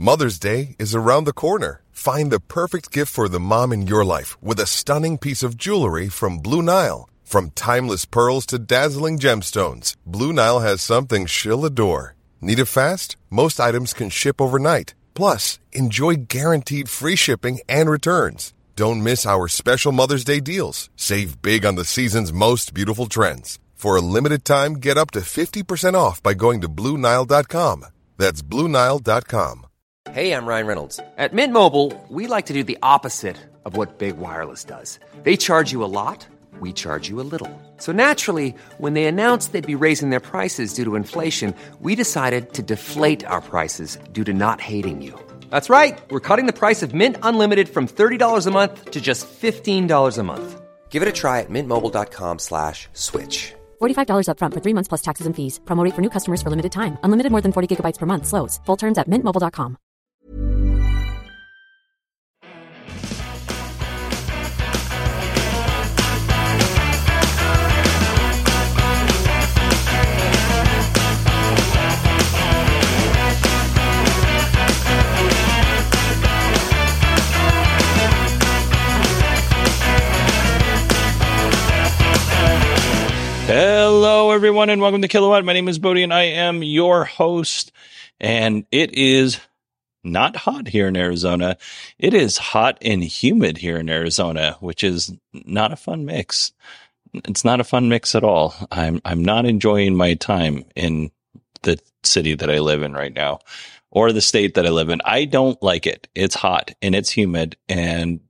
Mother's Day is around the corner. Find the perfect gift for the mom in your life with a stunning piece of jewelry from Blue Nile. From timeless pearls to dazzling gemstones, Blue Nile has something she'll adore. Need it fast? Most items can ship overnight. Plus, enjoy guaranteed free shipping and returns. Don't miss our special Mother's Day deals. Save big on the season's most beautiful trends. For a limited time, get up to 50% off by going to BlueNile.com. That's BlueNile.com. Hey, I'm Ryan Reynolds. At Mint Mobile, we like to do the opposite of what Big Wireless does. They charge you a lot, we charge you a little. So naturally, when they announced they'd be raising their prices due to inflation, we decided to deflate our prices due to not hating you. That's right. We're cutting the price of Mint Unlimited from $30 a month to just $15 a month. Give it a try at mintmobile.com/switch. $45 up front for 3 months plus taxes and fees. Promo rate for new customers for limited time. Unlimited more than 40 gigabytes per month. Slows full terms at mintmobile.com. Hello, everyone, and welcome to Kilowatt. My name is Bodie, and I am your host. And it is not hot here in Arizona. It is hot and humid here in Arizona, which is not a fun mix. It's not a fun mix at all. I'm not enjoying my time in the city that I live in right now, or the state that I live in. I don't like it. It's hot and it's humid, and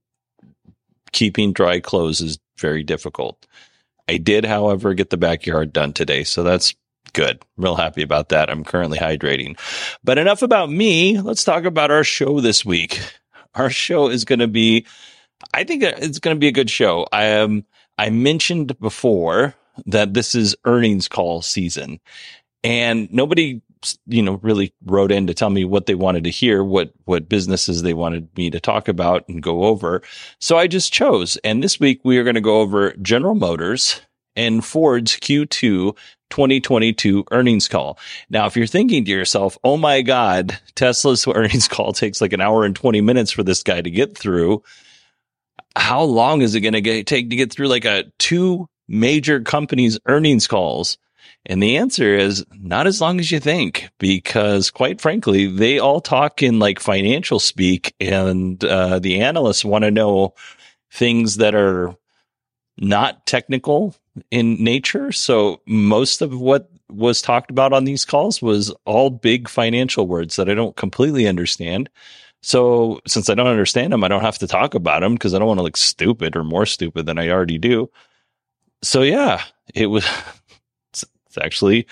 keeping dry clothes is very difficult. I did, however, get the backyard done today, so that's good. Real happy about that. I'm currently hydrating. But enough about me. Let's talk about our show this week. Our show is going to be, I think it's going to be a good show. I mentioned before that this is earnings call season, and nobody, really wrote in to tell me what they wanted to hear, what businesses they wanted me to talk about and go over. So I just chose. And this week we are going to go over General Motors and Ford's Q2 2022 earnings call. Now, if you're thinking to yourself, oh my God, Tesla's earnings call takes like an hour and 20 minutes for this guy to get through. How long is it going to take to get through like two major companies' earnings calls? And the answer is not as long as you think, because quite frankly, they all talk in like financial speak, and the analysts want to know things that are not technical in nature. So most of what was talked about on these calls was all big financial words that I don't completely understand. So since I don't understand them, I don't have to talk about them because I don't want to look stupid or more stupid than I already do. So yeah, it was actually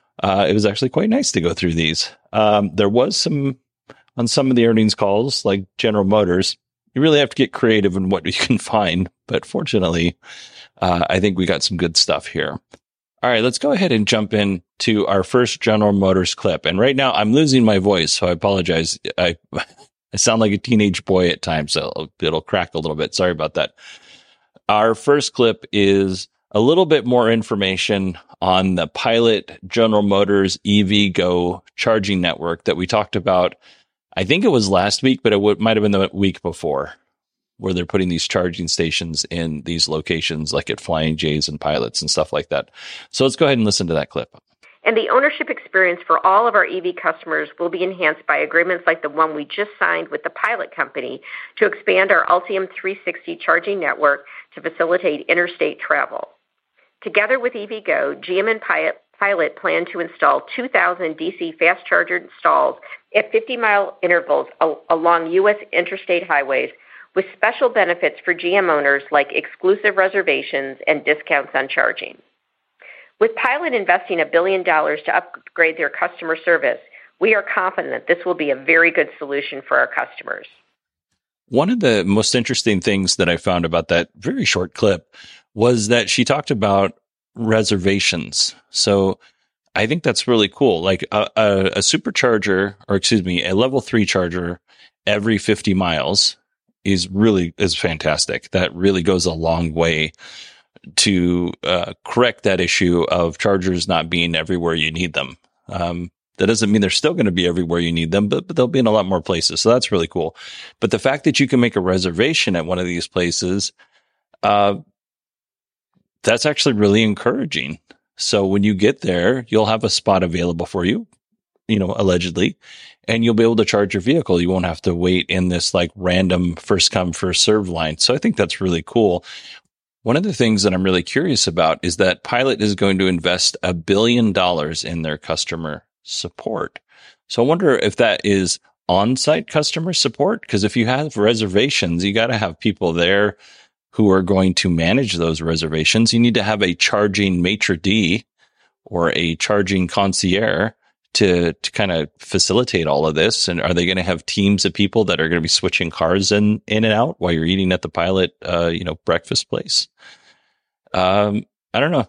quite nice to go through these. There was on some of the earnings calls, like General Motors, you really have to get creative in what you can find. But fortunately, I think we got some good stuff here. All right, let's go ahead and jump in to our first General Motors clip. And right now I'm losing my voice, so I apologize. I sound like a teenage boy at times, so it'll crack a little bit. Sorry about that. Our first clip is a little bit more information on the Pilot General Motors EVgo charging network that we talked about. I think it was last week, but it might have been the week before, where they're putting these charging stations in these locations like at Flying J's and Pilots and stuff like that. So let's go ahead and listen to that clip. And the ownership experience for all of our EV customers will be enhanced by agreements like the one we just signed with the Pilot Company to expand our Ultium 360 charging network to facilitate interstate travel. Together with EVgo, GM and Pilot plan to install 2,000 DC fast charger stalls at 50-mile intervals along U.S. interstate highways, with special benefits for GM owners like exclusive reservations and discounts on charging. With Pilot investing $1 billion to upgrade their customer service, we are confident that this will be a very good solution for our customers. One of the most interesting things that I found about that very short clip was that she talked about reservations. So I think that's really cool. Like a supercharger, or excuse me, a level 3 charger every 50 miles is fantastic. That really goes a long way to correct that issue of chargers not being everywhere you need them. That doesn't mean they're still going to be everywhere you need them, but they'll be in a lot more places. So that's really cool. But the fact that you can make a reservation at one of these places, that's actually really encouraging. So when you get there, you'll have a spot available for you, allegedly, and you'll be able to charge your vehicle. You won't have to wait in this like random first come, first serve line. So I think that's really cool. One of the things that I'm really curious about is that Pilot is going to invest $1 billion in their customer support. So I wonder if that is on-site customer support, because if you have reservations, you got to have people there who are going to manage those reservations. You need to have a charging maitre d' or a charging concierge to kind of facilitate all of this. And are they going to have teams of people that are going to be switching cars in and out while you're eating at the Pilot, breakfast place? I don't know.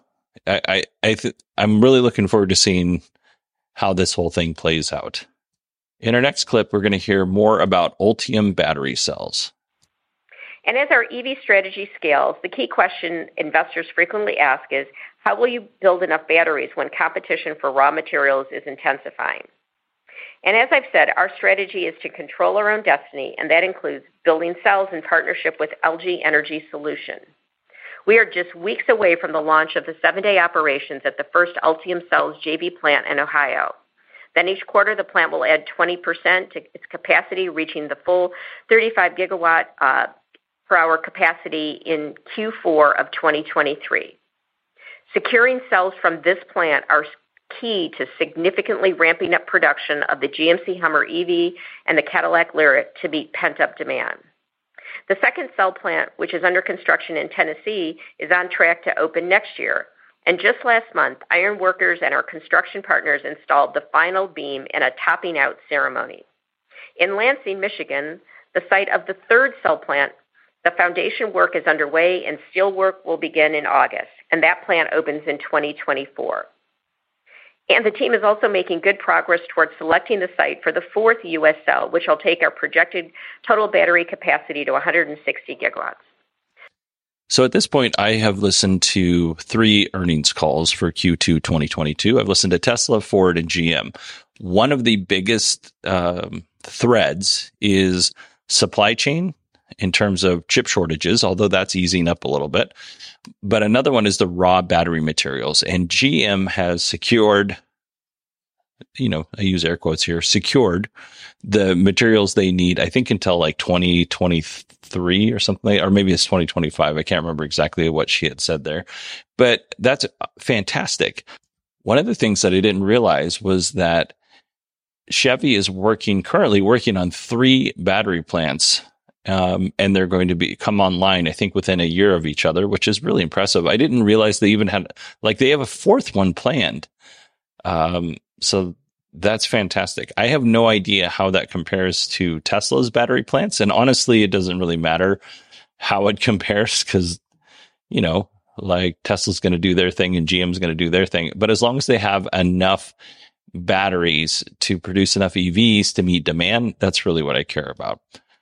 I'm really looking forward to seeing how this whole thing plays out. In our next clip, we're going to hear more about Ultium battery cells. And as our EV strategy scales, the key question investors frequently ask is, how will you build enough batteries when competition for raw materials is intensifying? And as I've said, our strategy is to control our own destiny, and that includes building cells in partnership with LG Energy Solution. We are just weeks away from the launch of the 7-day operations at the first Ultium Cells JV plant in Ohio. Then each quarter, the plant will add 20% to its capacity, reaching the full 35 gigawatt per hour capacity in Q4 of 2023. Securing cells from this plant are key to significantly ramping up production of the GMC Hummer EV and the Cadillac Lyriq to meet pent-up demand. The second cell plant, which is under construction in Tennessee, is on track to open next year. And just last month, iron workers and our construction partners installed the final beam in a topping out ceremony. In Lansing, Michigan, the site of the third cell plant, the foundation work is underway and steel work will begin in August, and that plant opens in 2024. And the team is also making good progress towards selecting the site for the fourth U.S. cell, which will take our projected total battery capacity to 160 gigawatts. So at this point, I have listened to 3 earnings calls for Q2 2022. I've listened to Tesla, Ford, and GM. One of the biggest threads is supply chain in terms of chip shortages, although that's easing up a little bit. But another one is the raw battery materials. And GM has secured, I use air quotes here, secured the materials they need, I think until like 2023 or something, or maybe it's 2025. I can't remember exactly what she had said there, but that's fantastic. One of the things that I didn't realize was that Chevy is currently working on 3 battery plants. And they're going to come online, I think, within a year of each other, which is really impressive. I didn't realize they even had, they have a 4th one planned. So that's fantastic. I have no idea how that compares to Tesla's battery plants. And honestly, it doesn't really matter how it compares because, Tesla's going to do their thing and GM's going to do their thing. But as long as they have enough batteries to produce enough EVs to meet demand, that's really what I care about.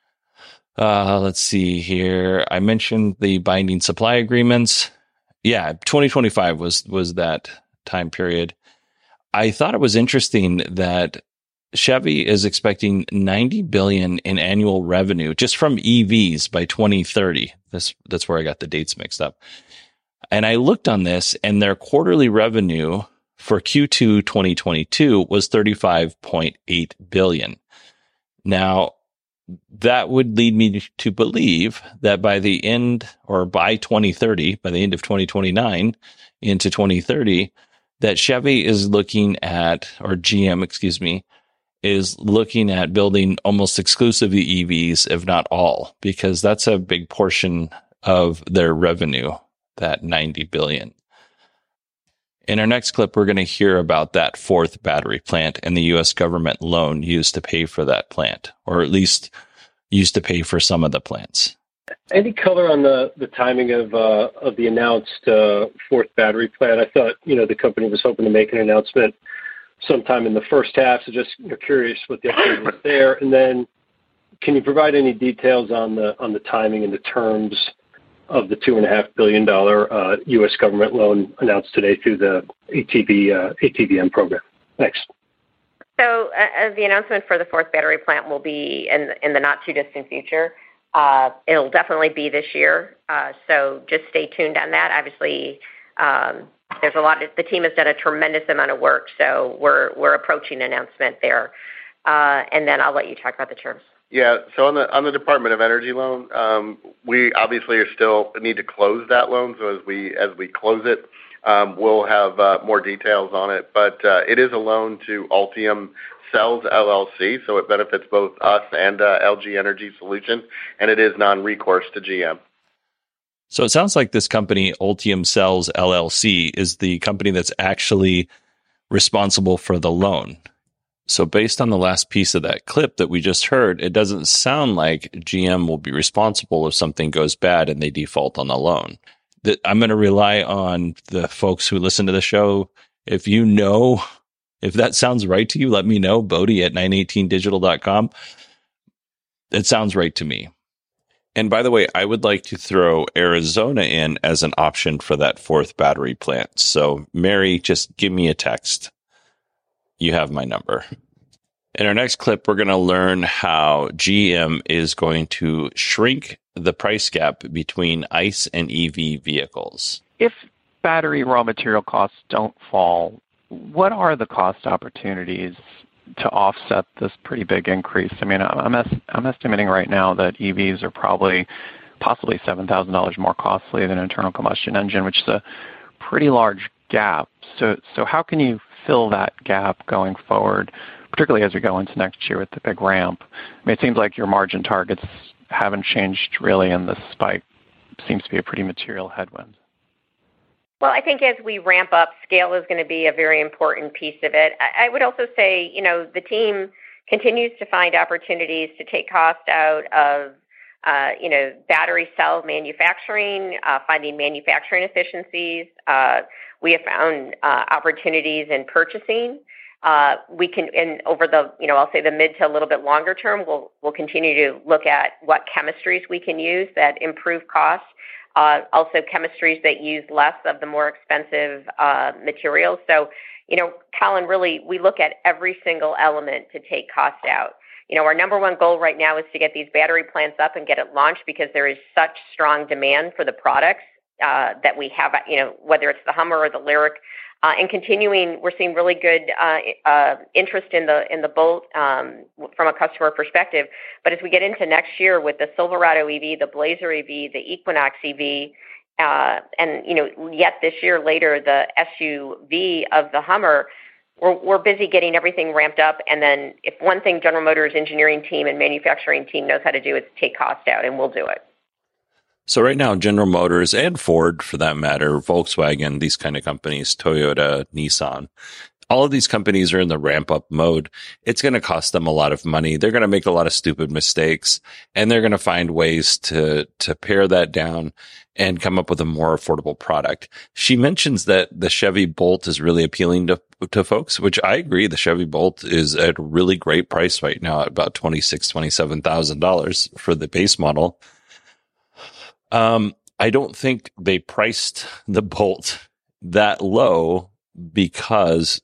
Let's see here. I mentioned the binding supply agreements. Yeah, 2025 was that time period. I thought it was interesting that Chevy is expecting $90 billion in annual revenue just from EVs by 2030. That's where I got the dates mixed up. And I looked on this, and their quarterly revenue for Q2 2022 was $35.8 billion. Now, that would lead me to believe that by the end, or by 2030, by the end of 2029 into 2030, that Chevy is looking at, or GM, is looking at building almost exclusively EVs, if not all, because that's a big portion of their revenue, that $90 billion. In our next clip, we're going to hear about that 4th battery plant and the U.S. government loan used to pay for that plant, or at least used to pay for some of the plants. Any color on the timing of the announced 4th battery plant? I thought, the company was hoping to make an announcement sometime in the first half, so just curious what the update was there. And then can you provide any details on the timing and the terms of the $2.5 billion U.S. government loan announced today through the ATVM program? Thanks. So the announcement for the fourth battery plant will be in the not-too-distant future. It'll definitely be this year, so just stay tuned on that. Obviously, there's a lot. The team has done a tremendous amount of work, so we're approaching announcement there. And then I'll let you talk about the terms. Yeah. So on the Department of Energy loan, we obviously still need to close that loan. So as we close it, we'll have more details on it. But it is a loan to Ultium Cells LLC, so it benefits both us and LG Energy Solution, and it is non-recourse to GM. So it sounds like this company, Ultium Cells LLC, is the company that's actually responsible for the loan. So based on the last piece of that clip that we just heard, it doesn't sound like GM will be responsible if something goes bad and they default on the loan. That I'm going to rely on the folks who listen to the show. If that sounds right to you, let me know. Bodie at 918digital.com. It sounds right to me. And by the way, I would like to throw Arizona in as an option for that fourth battery plant. So Mary, just give me a text. You have my number. In our next clip, we're going to learn how GM is going to shrink the price gap between ICE and EV vehicles. If battery raw material costs don't fall, what are the cost opportunities to offset this pretty big increase? I mean, I'm estimating right now that EVs are possibly $7,000 more costly than an internal combustion engine, which is a pretty large gap. So how can you fill that gap going forward, particularly as we go into next year with the big ramp? I mean, it seems like your margin targets haven't changed really, and this spike seems to be a pretty material headwind. Well, I think as we ramp up, scale is going to be a very important piece of it. I would also say, the team continues to find opportunities to take cost out of, battery cell manufacturing, finding manufacturing efficiencies. We have found opportunities in purchasing. We can, and over the, I'll say the mid to a little bit longer term, we'll continue to look at what chemistries we can use that improve costs. Also chemistries that use less of the more expensive materials. So, Colin, really, we look at every single element to take cost out. Our number one goal right now is to get these battery plants up and get it launched because there is such strong demand for the products that we have, whether it's the Hummer or the Lyriq. And continuing, we're seeing really good interest in the Bolt from a customer perspective. But as we get into next year with the Silverado EV, the Blazer EV, the Equinox EV, and yet this year later the SUV of the Hummer, we're busy getting everything ramped up. And then if one thing General Motors engineering team and manufacturing team knows how to do is take cost out, and we'll do it. So right now, General Motors and Ford, for that matter, Volkswagen, these kind of companies, Toyota, Nissan, all of these companies are in the ramp up mode. It's going to cost them a lot of money. They're going to make a lot of stupid mistakes, and they're going to find ways to pare that down and come up with a more affordable product. She mentions that the Chevy Bolt is really appealing to folks, which I agree. The Chevy Bolt is at a really great price right now at about $26,000, $27,000 for the base model. I don't think they priced the Bolt that low because,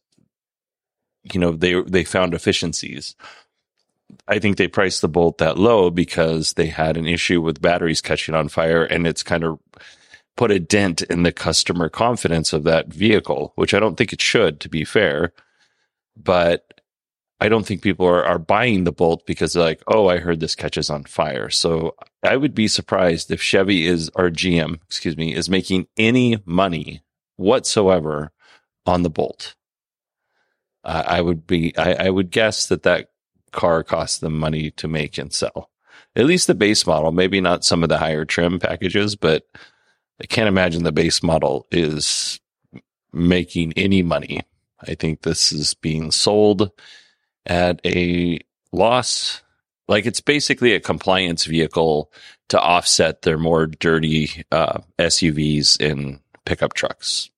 they found efficiencies. I think they priced the Bolt that low because they had an issue with batteries catching on fire, and it's kind of put a dent in the customer confidence of that vehicle, which I don't think it should, to be fair. But I don't think people are buying the Bolt because they're like, oh, I heard this catches on fire. So I would be surprised if GM is making any money whatsoever on the Bolt. I would guess that car costs them money to make and sell. At least the base model, maybe not some of the higher trim packages, but I can't imagine the base model is making any money. I think this is being sold at a loss. Like, it's basically a compliance vehicle to offset their more dirty SUVs and pickup trucks.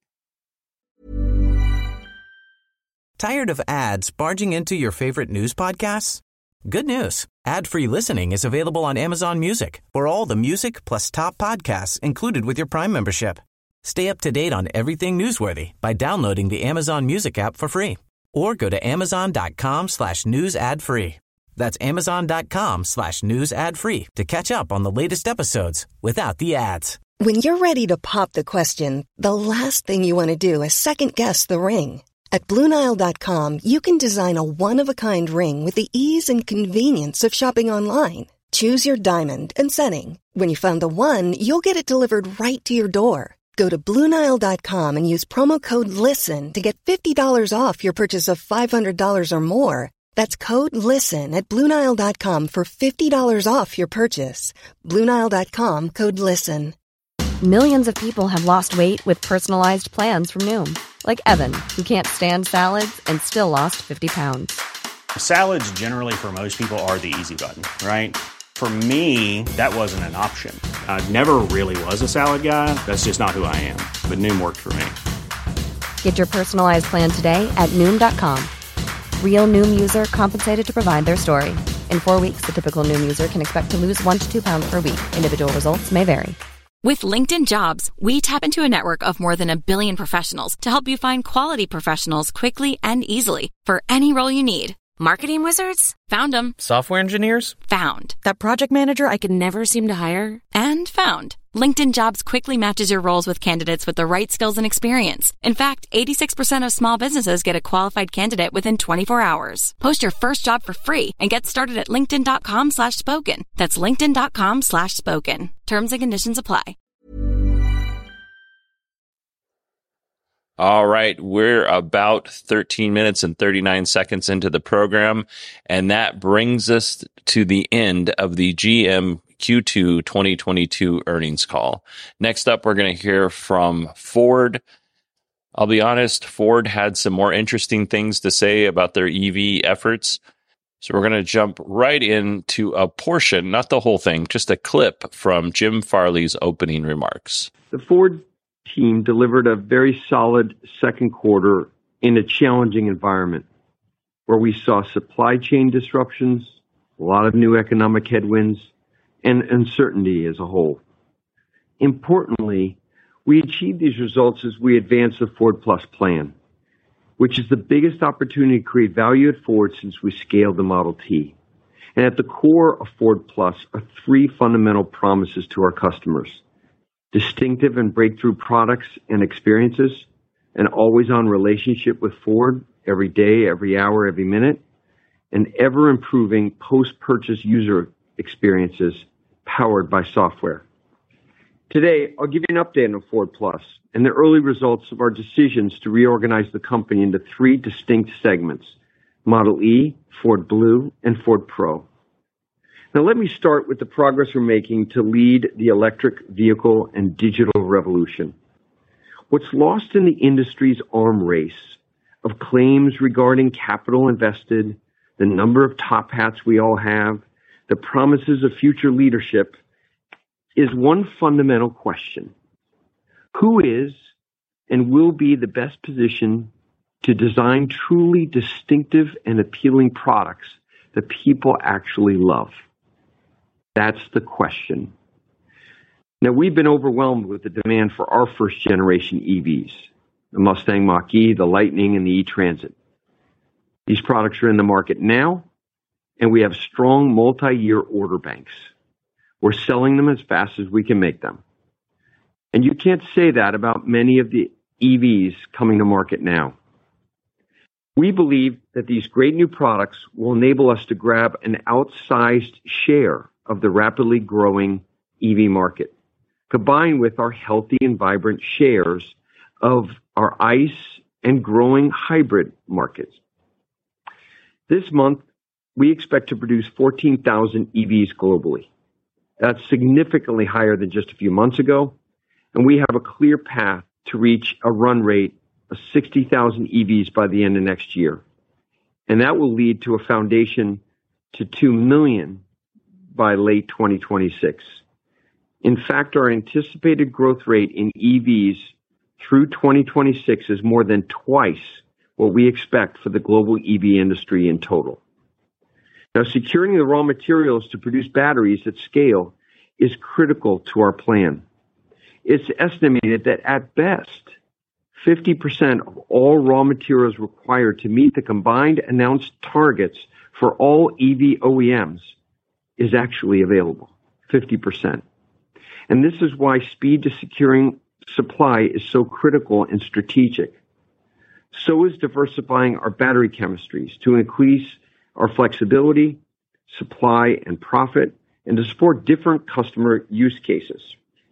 Tired of ads barging into your favorite news podcasts? Good news. Ad-free listening is available on Amazon Music for all the music plus top podcasts included with your Prime membership. Stay up to date on everything newsworthy by downloading the Amazon Music app for free or go to amazon.com/news ad free. That's amazon.com/news ad free to catch up on the latest episodes without the ads. When you're ready to pop the question, the last thing you want to do is second guess the ring. At BlueNile.com, you can design a one-of-a-kind ring with the ease and convenience of shopping online. Choose your diamond and setting. When you find the one, you'll get it delivered right to your door. Go to BlueNile.com and use promo code LISTEN to get $50 off your purchase of $500 or more. That's code LISTEN at BlueNile.com for $50 off your purchase. BlueNile.com, code LISTEN. Millions of people have lost weight with personalized plans from Noom. Like Evan, who can't stand salads and still lost 50 pounds. Salads generally for most people are the easy button, right? For me, that wasn't an option. I never really was a salad guy. That's just not who I am. But Noom worked for me. Get your personalized plan today at Noom.com. Real Noom user compensated to provide their story. In 4 weeks, the typical Noom user can expect to lose 1 to 2 pounds per week. Individual results may vary. With LinkedIn Jobs, we tap into a network of more than 1 billion professionals to help you find quality professionals quickly and easily for any role you need. Marketing wizards? Found them. Software engineers? Found. That project manager I could never seem to hire? And found. LinkedIn Jobs quickly matches your roles with candidates with the right skills and experience. In fact, 86% of small businesses get a qualified candidate within 24 hours. Post your first job for free and get started at linkedin.com/spoken. That's linkedin.com/spoken. Terms and conditions apply. All right, we're about 13 minutes and 39 seconds into the program, and that brings us to the end of the GM Q2 2022 earnings call. Next up, we're going to hear from Ford. I'll be honest, Ford had some more interesting things to say about their EV efforts. So we're going to jump right into a portion, not the whole thing, just a clip from Jim Farley's opening remarks. The Ford team delivered a very solid second quarter in a challenging environment where we saw supply chain disruptions, a lot of new economic headwinds, and uncertainty as a whole. Importantly, we achieved these results as we advanced the Ford Plus plan, which is the biggest opportunity to create value at Ford since we scaled the Model T. And at the core of Ford Plus are 3 fundamental promises to our customers: distinctive and breakthrough products and experiences, an always-on relationship with Ford every day, every hour, every minute, and ever-improving post-purchase user experiences powered by software. Today, I'll give you an update on Ford Plus and the early results of our decisions to reorganize the company into 3 distinct segments: Model E, Ford Blue, and Ford Pro. Now, let me start with the progress we're making to lead the electric vehicle and digital revolution. What's lost in the industry's arm race of claims regarding capital invested, the number of top hats we all have, the promises of future leadership, is one fundamental question: who is and will be the best positioned to design truly distinctive and appealing products that people actually love? That's the question. Now, we've been overwhelmed with the demand for our first generation EVs, the Mustang Mach-E, the Lightning, and the E-Transit. These products are in the market now, and we have strong multi-year order banks. We're selling them as fast as we can make them. And you can't say that about many of the EVs coming to market now. We believe that these great new products will enable us to grab an outsized share of the rapidly growing EV market, combined with our healthy and vibrant shares of our ICE and growing hybrid markets. This month, we expect to produce 14,000 EVs globally. That's significantly higher than just a few months ago, and we have a clear path to reach a run rate of 60,000 EVs by the end of next year. And that will lead to a foundation to 2 million by late 2026. In fact, our anticipated growth rate in EVs through 2026 is more than twice what we expect for the global EV industry in total. Now, securing the raw materials to produce batteries at scale is critical to our plan. It's estimated that at best, 50% of all raw materials required to meet the combined announced targets for all EV OEMs is actually available. 50%. And this is why speed to securing supply is so critical and strategic. So is diversifying our battery chemistries to increase our flexibility, supply, and profit, and to support different customer use cases.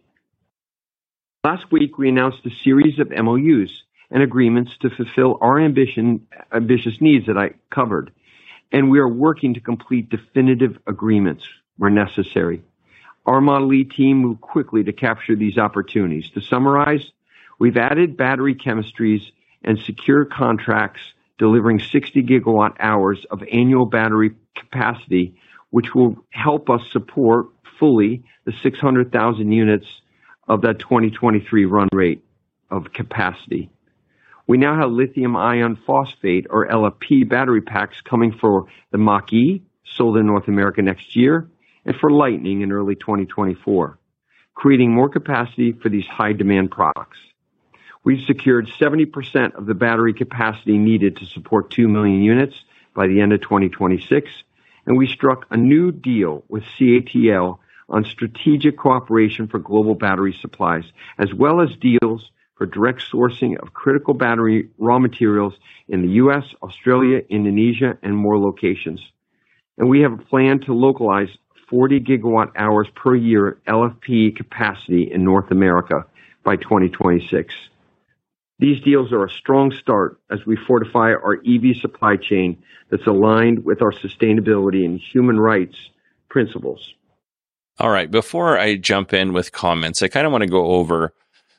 Last week, we announced a series of MOUs and agreements to fulfill our ambitious needs that I covered, and we are working to complete definitive agreements where necessary. Our Model E team moved quickly to capture these opportunities. To summarize, we've added battery chemistries and secure contracts delivering 60 gigawatt hours of annual battery capacity, which will help us support fully the 600,000 units of that 2023 run rate of capacity. We now have lithium iron phosphate, or LFP, battery packs coming for the Mach-E, sold in North America next year, and for Lightning in early 2024, creating more capacity for these high-demand products. We've secured 70% of the battery capacity needed to support 2 million units by the end of 2026, and we struck a new deal with CATL on strategic cooperation for global battery supplies, as well as deals for direct sourcing of critical battery raw materials in the U.S., Australia, Indonesia, and more locations. And we have a plan to localize 40 gigawatt hours per year LFP capacity in North America by 2026. These deals are a strong start as we fortify our EV supply chain that's aligned with our sustainability and human rights principles. All right. Before I jump in with comments, I kind of want to go over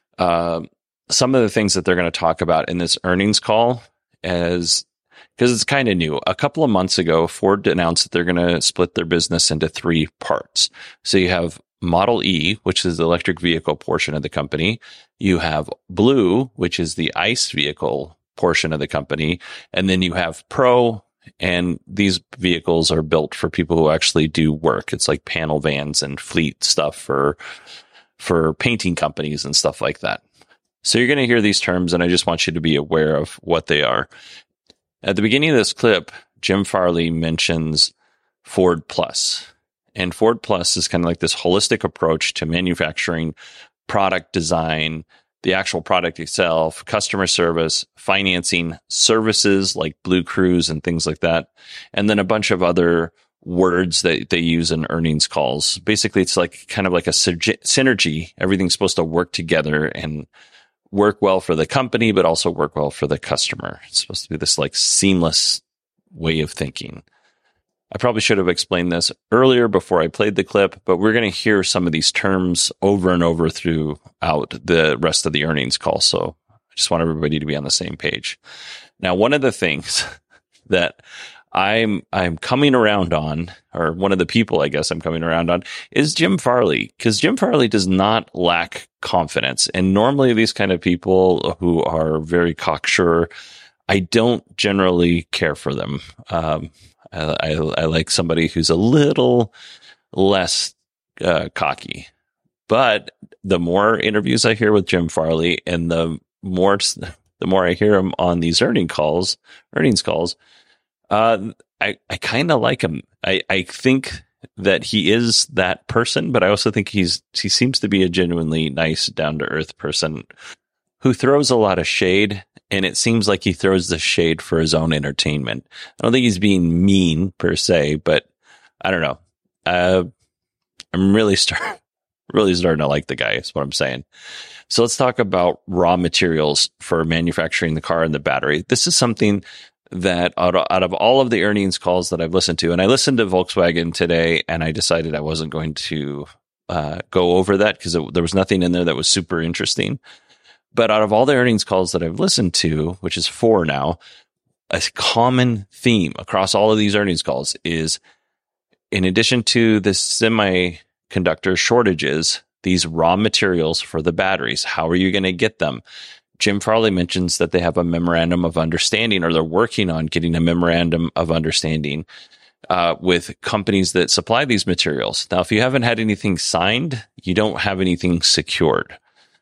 some of the things that they're going to talk about in this earnings call, because it's kind of new. A couple of months ago, Ford announced that they're going to split their business into three parts. So you have Model E, which is the electric vehicle portion of the company. You have Blue, which is the ICE vehicle portion of the company. And then you have Pro, and these vehicles are built for people who actually do work. It's like panel vans and fleet stuff for painting companies and stuff like that. So you're going to hear these terms, and I just want you to be aware of what they are. At the beginning of this clip, Jim Farley mentions Ford Plus. And Ford Plus is kind of like this holistic approach to manufacturing, product design, the actual product itself, customer service, financing, services like Blue Cruise and things like that. And then a bunch of other words that they use in earnings calls. Basically, it's like kind of like a synergy. Everything's supposed to work together and work well for the company, but also work well for the customer. It's supposed to be this like seamless way of thinking. I probably should have explained this earlier before I played the clip, but we're going to hear some of these terms over and over throughout the rest of the earnings call. So I just want everybody to be on the same page. Now, one of the things that I'm coming around on, or one of the people I guess I'm coming around on, is Jim Farley, because Jim Farley does not lack confidence. And normally these kind of people who are very cocksure, I don't generally care for them. I like somebody who's a little less cocky. But the more interviews I hear with Jim Farley, and the more I hear him on these earnings calls, I kind of like him. I think that he is that person, but I also think he seems to be a genuinely nice, down to earth person who throws a lot of shade. And it seems like he throws the shade for his own entertainment. I don't think he's being mean per se, but I don't know. I'm really starting to like the guy. Is what I'm saying. So let's talk about raw materials for manufacturing the car and the battery. This is something that out of all of the earnings calls that I've listened to, and I listened to Volkswagen today, and I decided I wasn't going to go over that because there was nothing in there that was super interesting. But out of all the earnings calls that I've listened to, which is 4 now, a common theme across all of these earnings calls is, in addition to the semiconductor shortages, these raw materials for the batteries. How are you going to get them? Jim Farley mentions that they have a memorandum of understanding, or they're working on getting a memorandum of understanding with companies that supply these materials. Now, if you haven't had anything signed, you don't have anything secured.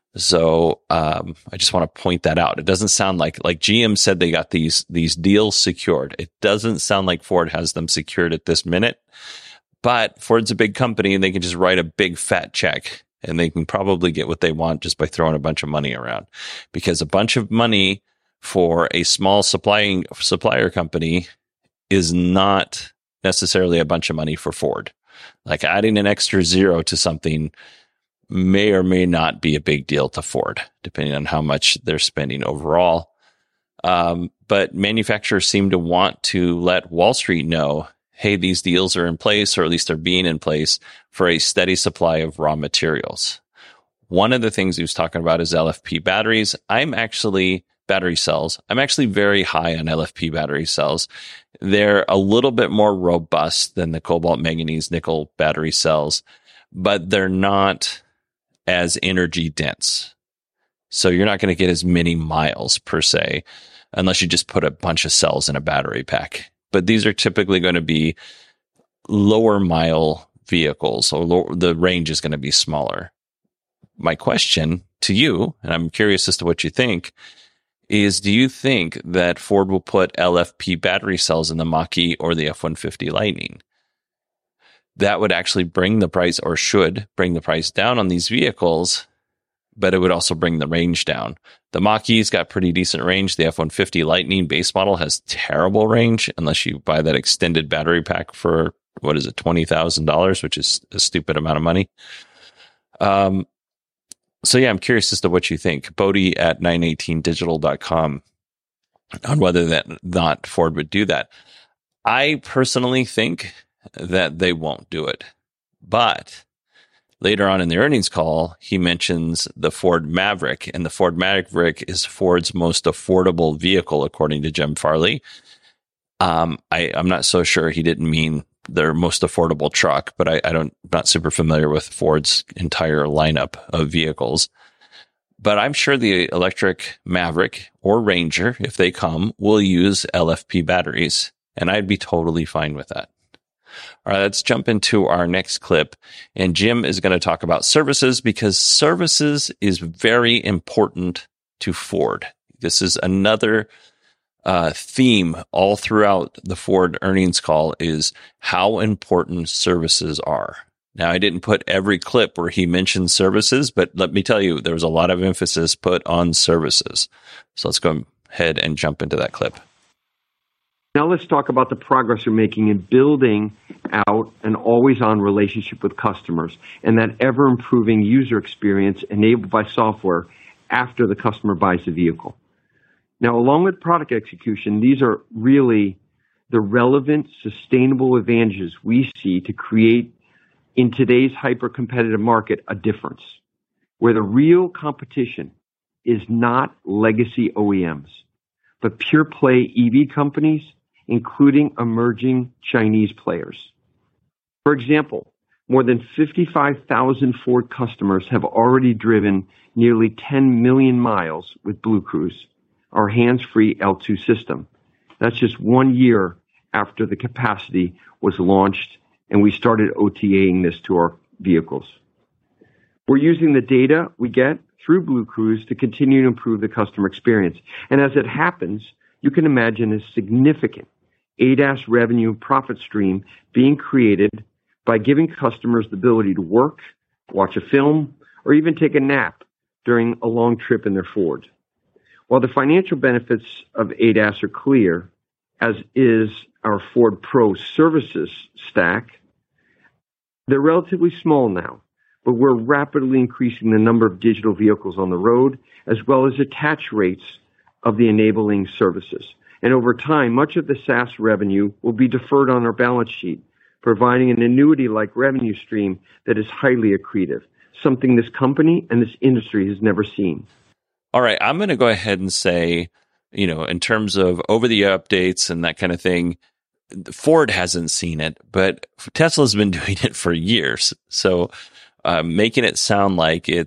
So I just want to point that out. It doesn't sound like GM said they got these deals secured. It doesn't sound like Ford has them secured at this minute. But Ford's a big company, and they can just write a big fat check, and they can probably get what they want just by throwing a bunch of money around. Because a bunch of money for a small supplier company is not necessarily a bunch of money for Ford. Like adding an extra zero to something may or may not be a big deal to Ford, depending on how much they're spending overall. But manufacturers seem to want to let Wall Street know, hey, these deals are in place, or at least they're being in place for a steady supply of raw materials. One of the things he was talking about is LFP batteries. Battery cells. I'm actually very high on LFP battery cells. They're a little bit more robust than the cobalt, manganese, nickel battery cells, but they're not as energy dense. So you're not going to get as many miles per se, unless you just put a bunch of cells in a battery pack. But these are typically going to be lower mile vehicles, so the range is going to be smaller. My question to you, and I'm curious as to what you think, is do you think that Ford will put LFP battery cells in the Mach-E or the F-150 Lightning? That would actually bring the price, or should bring the price down on these vehicles, but it would also bring the range down. The Mach-E's got pretty decent range. The F-150 Lightning base model has terrible range unless you buy that extended battery pack for, $20,000, which is a stupid amount of money. So yeah, I'm curious as to what you think. Bodie at 918digital.com on whether not Ford would do that. I personally think that they won't do it. But later on in the earnings call, he mentions the Ford Maverick, and the Ford Maverick is Ford's most affordable vehicle, according to Jim Farley. I'm not so sure he didn't mean their most affordable truck, but I'm not super familiar with Ford's entire lineup of vehicles. But I'm sure the electric Maverick or Ranger, if they come, will use LFP batteries, and I'd be totally fine with that. All right, let's jump into our next clip. And Jim is going to talk about services, because services is very important to Ford. This is another theme all throughout the Ford earnings call, is how important services are. Now, I didn't put every clip where he mentioned services, but let me tell you, there was a lot of emphasis put on services. So let's go ahead and jump into that clip. Now let's talk about the progress we're making in building out an always-on relationship with customers and that ever-improving user experience enabled by software after the customer buys the vehicle. Now, along with product execution, these are really the relevant, sustainable advantages we see to create, in today's hyper-competitive market, a difference, where the real competition is not legacy OEMs, but pure-play EV companies, including emerging Chinese players. For example, more than 55,000 Ford customers have already driven nearly 10 million miles with BlueCruise, our hands-free L2 system. That's just 1 year after the capacity was launched and we started OTAing this to our vehicles. We're using the data we get through BlueCruise to continue to improve the customer experience. And as it happens, you can imagine a significant ADAS revenue profit stream being created by giving customers the ability to work, watch a film, or even take a nap during a long trip in their Ford. While the financial benefits of ADAS are clear, as is our Ford Pro services stack, they're relatively small now, but we're rapidly increasing the number of digital vehicles on the road, as well as attach rates of the enabling services. And over time, much of the SaaS revenue will be deferred on our balance sheet, providing an annuity-like revenue stream that is highly accretive, something this company and this industry has never seen. All right, I'm going to go ahead and say, in terms of over-the-air updates and that kind of thing, Ford hasn't seen it, but Tesla's been doing it for years. So making it sound like it's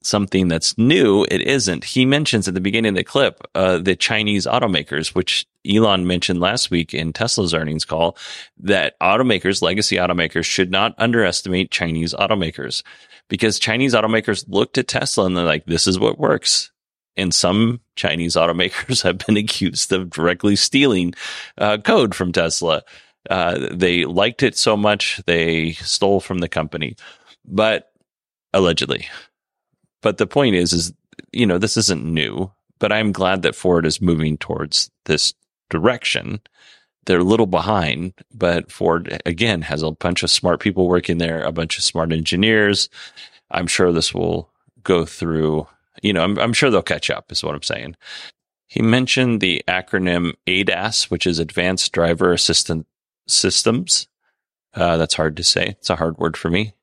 something that's new, it isn't. He mentions at the beginning of the clip the Chinese automakers, which Elon mentioned last week in Tesla's earnings call, that automakers, legacy automakers, should not underestimate Chinese automakers, because Chinese automakers looked at Tesla and they're like, this is what works. And some Chinese automakers have been accused of directly stealing code from Tesla. They liked it so much, they stole from the company, but allegedly. But the point is, this isn't new, but I'm glad that Ford is moving towards this direction. They're a little behind, but Ford, again, has a bunch of smart people working there, a bunch of smart engineers. I'm sure this will go through, I'm sure they'll catch up, is what I'm saying. He mentioned the acronym ADAS, which is Advanced Driver Assistance Systems. That's hard to say. It's a hard word for me.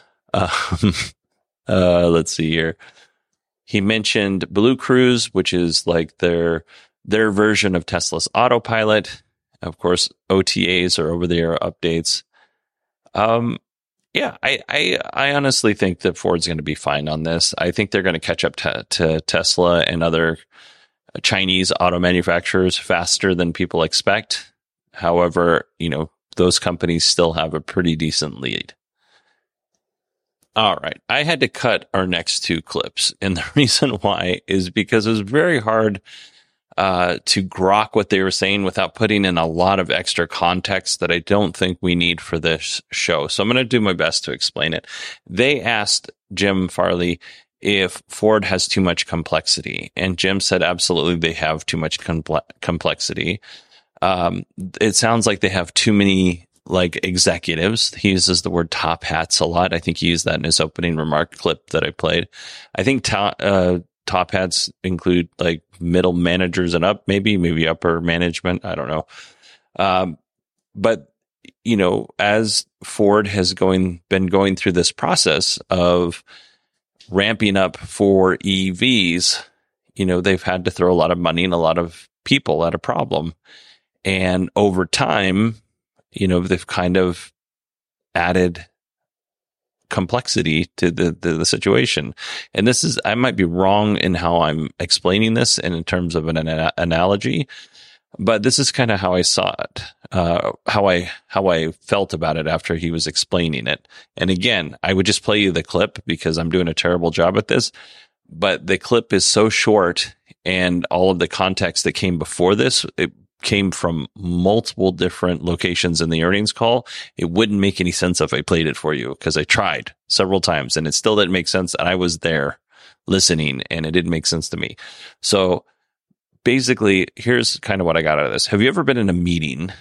Let's see here. He mentioned Blue Cruise, which is like their version of Tesla's autopilot. Of course, OTAs or over-the-air updates. I honestly think that Ford's going to be fine on this. I think they're going to catch up to Tesla and other Chinese auto manufacturers faster than people expect. However, those companies still have a pretty decent lead. All right. I had to cut our next two clips. And the reason why is because it was very hard to grok what they were saying without putting in a lot of extra context that I don't think we need for this show. So I'm going to do my best to explain it. They asked Jim Farley if Ford has too much complexity. And Jim said, absolutely, they have too much complexity. It sounds like they have too many executives. He uses the word top hats a lot. I think he used that in his opening remark clip that I played. I think top hats include middle managers and up, maybe upper management. I don't know. But as Ford has been going through this process of ramping up for EVs, they've had to throw a lot of money and a lot of people at a problem. And over time, they've kind of added complexity to the situation. And this is, I might be wrong in how I'm explaining this and in terms of an analogy, but this is kind of how I saw it, how I felt about it after he was explaining it. And again, I would just play you the clip because I'm doing a terrible job at this, but the clip is so short and all of the context that came before this, it came from multiple different locations in the earnings call. It wouldn't make any sense if I played it for you because I tried several times and it still didn't make sense. And I was there listening and it didn't make sense to me. So basically, here's kind of what I got out of this. Have you ever been in a meeting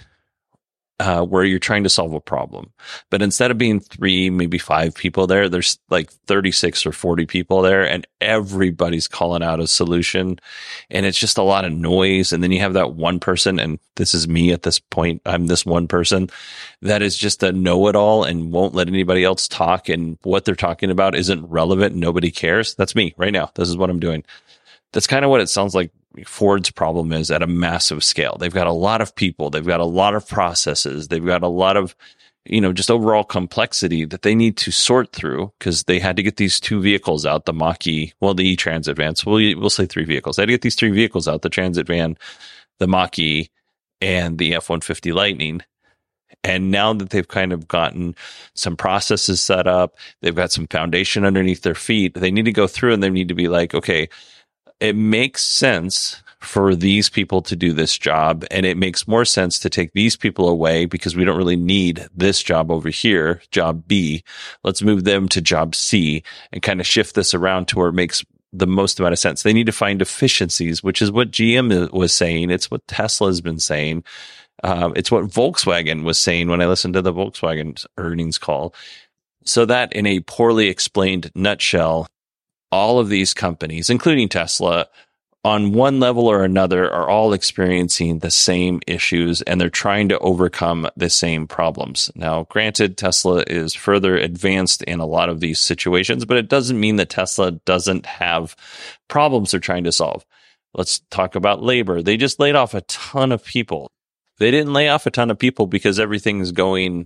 where you're trying to solve a problem, but instead of being 3, maybe 5 people there, there's 36 or 40 people there and everybody's calling out a solution and it's just a lot of noise. And then you have that one person, and this is me at this point. I'm this one person that is just a know-it-all and won't let anybody else talk. And what they're talking about isn't relevant. Nobody cares. That's me right now. This is what I'm doing. That's kind of what it sounds like Ford's problem is at a massive scale. They've got a lot of people. They've got a lot of processes. They've got a lot of, just overall complexity that they need to sort through because they had to get these 2 vehicles out, the Mach-E, the E-Transit van. So we'll say 3 vehicles. They had to get these 3 vehicles out, the Transit van, the Mach-E, and the F-150 Lightning. And now that they've kind of gotten some processes set up, they've got some foundation underneath their feet, they need to go through and they need to be like, okay, it makes sense for these people to do this job, and it makes more sense to take these people away because we don't really need this job over here, job B. Let's move them to job C and kind of shift this around to where it makes the most amount of sense. They need to find efficiencies, which is what GM was saying. It's what Tesla has been saying. It's what Volkswagen was saying when I listened to the Volkswagen earnings call. So that in a poorly explained nutshell, all of these companies, including Tesla, on one level or another, are all experiencing the same issues and they're trying to overcome the same problems. Now, granted, Tesla is further advanced in a lot of these situations, but it doesn't mean that Tesla doesn't have problems they're trying to solve. Let's talk about labor. They just laid off a ton of people. They didn't lay off a ton of people because everything is going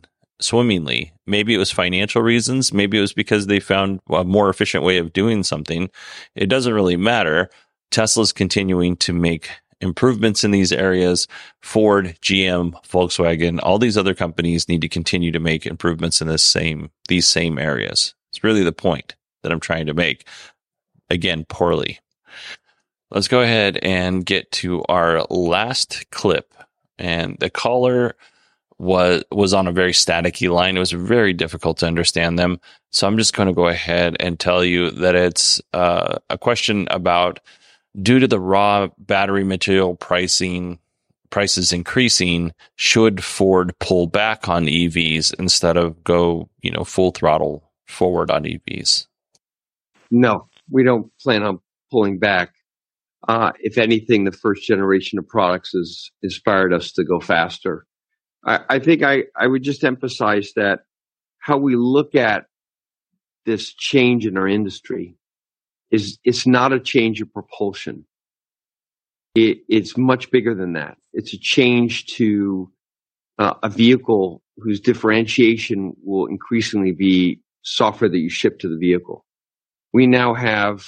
swimmingly. Maybe it was financial reasons. Maybe it was because they found a more efficient way of doing something. It doesn't really matter. Tesla's continuing to make improvements in these areas. Ford, GM, Volkswagen, all these other companies need to continue to make improvements in these same areas. It's really the point that I'm trying to make. Again, poorly. Let's go ahead and get to our last clip. And the caller was on a very staticky line. It was very difficult to understand them. So I'm just going to go ahead and tell you that it's a question about, due to the raw battery material prices increasing, should Ford pull back on EVs instead of go, full throttle forward on EVs? No, we don't plan on pulling back. If anything, the first generation of products has inspired us to go faster. I think I would just emphasize that how we look at this change in our industry it's not a change of propulsion. It's much bigger than that. It's a change to a vehicle whose differentiation will increasingly be software that you ship to the vehicle. We now have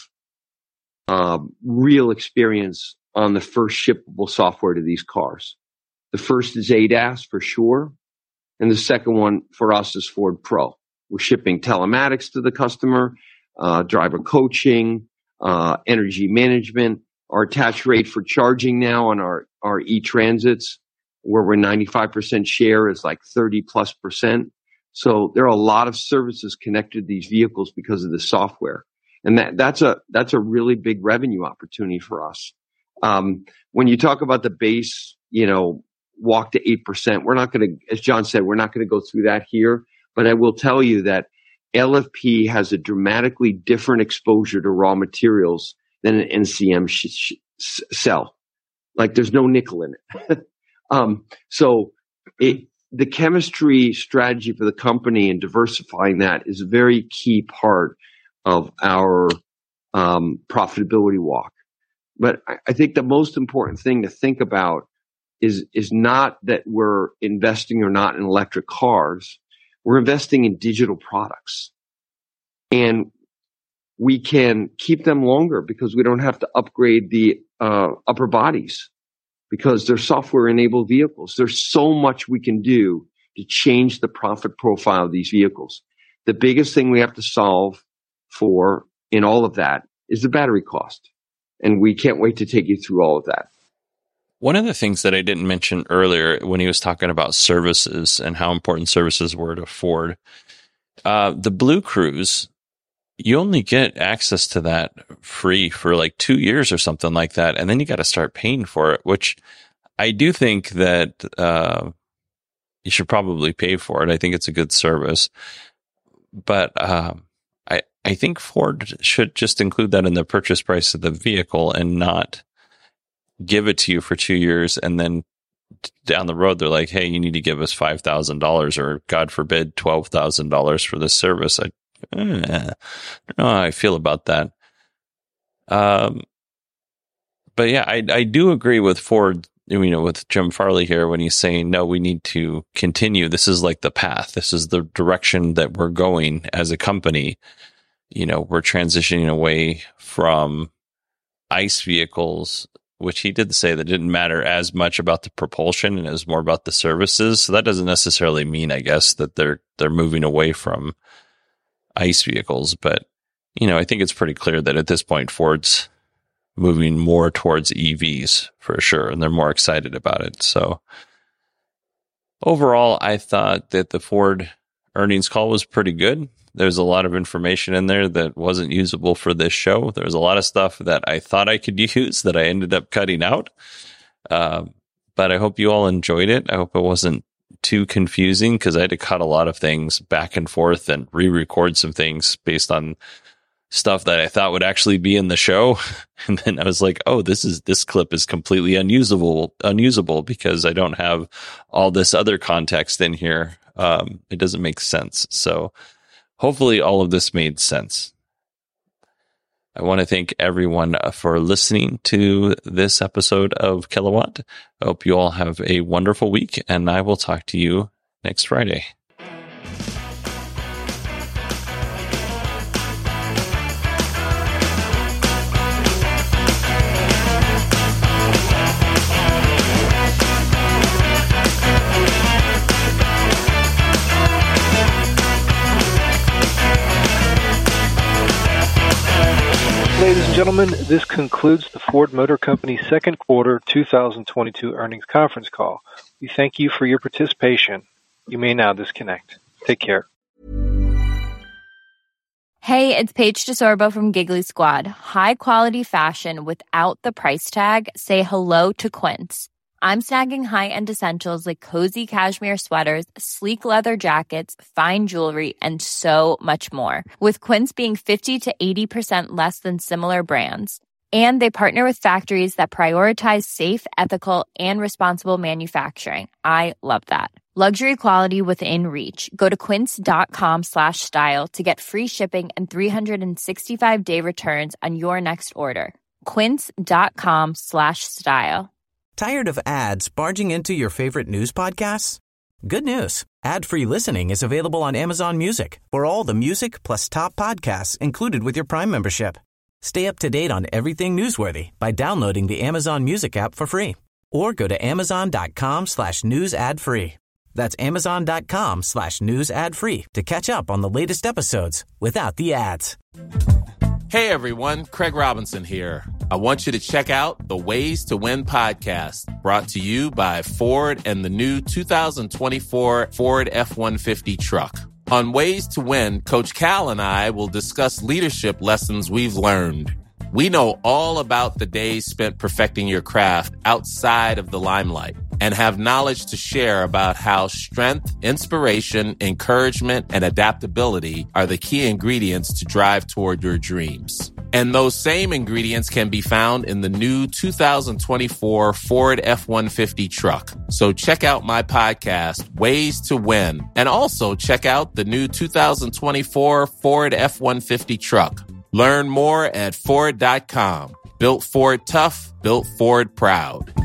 real experience on the first shippable software to these cars. The first is ADAS for sure, and the second one for us is Ford Pro. We're shipping telematics to the customer, driver coaching, energy management. Our attach rate for charging now on our e-transits, where we're 95% share, is like 30+%. So there are a lot of services connected to these vehicles because of the software. And that's a really big revenue opportunity for us. When you talk about the base, walk to 8%, we're not going to, as John said, we're not going to go through that here. But I will tell you that LFP has a dramatically different exposure to raw materials than an NCM cell. Like there's no nickel in it. The chemistry strategy for the company and diversifying that is a very key part of our profitability walk. But I think the most important thing to think about is not that we're investing or not in electric cars. We're investing in digital products. And we can keep them longer because we don't have to upgrade the upper bodies because they're software-enabled vehicles. There's so much we can do to change the profit profile of these vehicles. The biggest thing we have to solve for in all of that is the battery cost. And we can't wait to take you through all of that. One of the things that I didn't mention earlier when he was talking about services and how important services were to Ford, the Blue Cruise, you only get access to that free for like 2 years or something like that. And then you got to start paying for it, which I do think that you should probably pay for it. I think it's a good service. But I think Ford should just include that in the purchase price of the vehicle and not give it to you for 2 years. And then down the road, they're like, hey, you need to give us $5,000 or God forbid, $12,000 for this service. I don't know how I feel about that. But yeah, I do agree with Ford, with Jim Farley here when he's saying, no, we need to continue. This is like the path. This is the direction that we're going as a company. We're transitioning away from ICE vehicles, which he did say that didn't matter as much about the propulsion and it was more about the services. So that doesn't necessarily mean, I guess, that they're moving away from ICE vehicles. But, I think it's pretty clear that at this point, Ford's moving more towards EVs for sure. And they're more excited about it. So overall, I thought that the Ford earnings call was pretty good. There's a lot of information in there that wasn't usable for this show. There's a lot of stuff that I thought I could use that I ended up cutting out. But I hope you all enjoyed it. I hope it wasn't too confusing because I had to cut a lot of things back and forth and re-record some things based on stuff that I thought would actually be in the show. And then I was like, oh, this clip is completely unusable because I don't have all this other context in here. It doesn't make sense. So hopefully all of this made sense. I want to thank everyone for listening to this episode of Kilowatt. I hope you all have a wonderful week, and I will talk to you next Friday. ladies and gentlemen, this concludes the Ford Motor Company second quarter 2022 earnings conference call. We thank you for your participation. You may now disconnect. Take care. Hey, it's Paige DeSorbo from Giggly Squad. High quality fashion without the price tag. Say hello to Quince. I'm snagging high-end essentials like cozy cashmere sweaters, sleek leather jackets, fine jewelry, and so much more. With Quince being 50 to 80% less than similar brands. And they partner with factories that prioritize safe, ethical, and responsible manufacturing. I love that. Luxury quality within reach. Go to quince.com/style to get free shipping and 365-day returns on your next order. Quince.com/style. Tired of ads barging into your favorite news podcasts? Good news. Ad-free listening is available on Amazon Music for all the music plus top podcasts included with your Prime membership. Stay up to date on everything newsworthy by downloading the Amazon Music app for free or go to amazon.com/news ad free. That's amazon.com/news ad free to catch up on the latest episodes without the ads. Hey everyone, Craig Robinson here. I want you to check out the Ways to Win podcast, brought to you by Ford and the new 2024 Ford F-150 truck. On Ways to Win, Coach Cal and I will discuss leadership lessons we've learned. We know all about the days spent perfecting your craft outside of the limelight and have knowledge to share about how strength, inspiration, encouragement, and adaptability are the key ingredients to drive toward your dreams. And those same ingredients can be found in the new 2024 Ford F-150 truck. So check out my podcast, Ways to Win, and also check out the new 2024 Ford F-150 truck. Learn more at Ford.com. Built Ford tough, built Ford proud.